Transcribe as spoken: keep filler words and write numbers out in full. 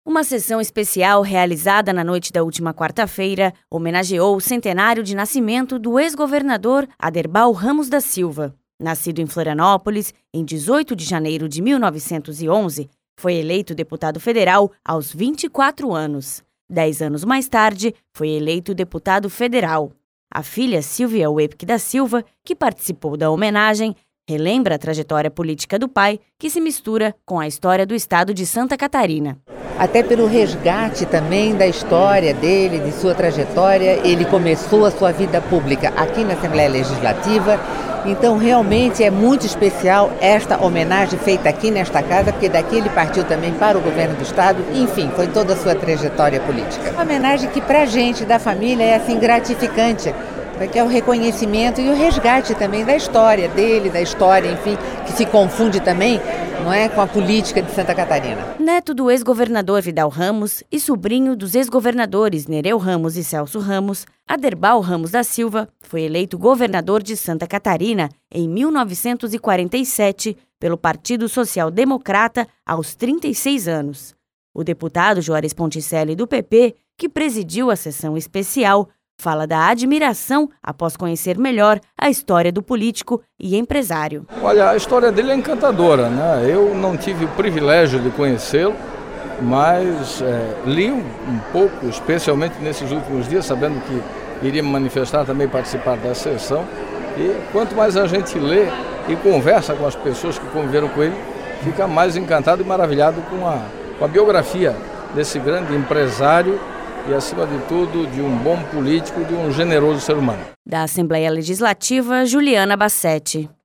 Uma sessão especial realizada na noite da última quarta-feira homenageou o centenário de nascimento do ex-governador Aderbal Ramos da Silva. Nascido em Florianópolis, em dezoito de janeiro de mil novecentos e onze, foi eleito deputado federal aos vinte e quatro anos. Dez anos mais tarde, foi eleito deputado federal. A filha Silvia Wepke da Silva, que participou da homenagem, relembra a trajetória política do pai, que se mistura com a história do estado de Santa Catarina. Até pelo resgate também da história dele, de sua trajetória, ele começou a sua vida pública aqui na Assembleia Legislativa. Então, realmente é muito especial esta homenagem feita aqui nesta casa, porque daqui ele partiu também para o governo do estado. Enfim, foi toda a sua trajetória política. Uma homenagem que, para a gente da família, é assim gratificante, porque é o reconhecimento e o resgate também da história dele, da história, enfim, que se confunde também, não é, com a política de Santa Catarina. Neto do ex-governador Vidal Ramos e sobrinho dos ex-governadores Nereu Ramos e Celso Ramos, Aderbal Ramos da Silva foi eleito governador de Santa Catarina em mil novecentos e quarenta e sete pelo Partido Social Democrata aos trinta e seis anos. O deputado Juarez Ponticelli do P P, que presidiu a sessão especial, fala da admiração após conhecer melhor a história do político e empresário. Olha, a história dele é encantadora, né? Eu não tive o privilégio de conhecê-lo, mas é, li um, um pouco, especialmente nesses últimos dias, sabendo que iria me manifestar também, participar da sessão. E quanto mais a gente lê e conversa com as pessoas que conviveram com ele, fica mais encantado e maravilhado com a, com a biografia desse grande empresário e, acima de tudo, de um bom político, de um generoso ser humano. Da Assembleia Legislativa, Juliana Bassetti.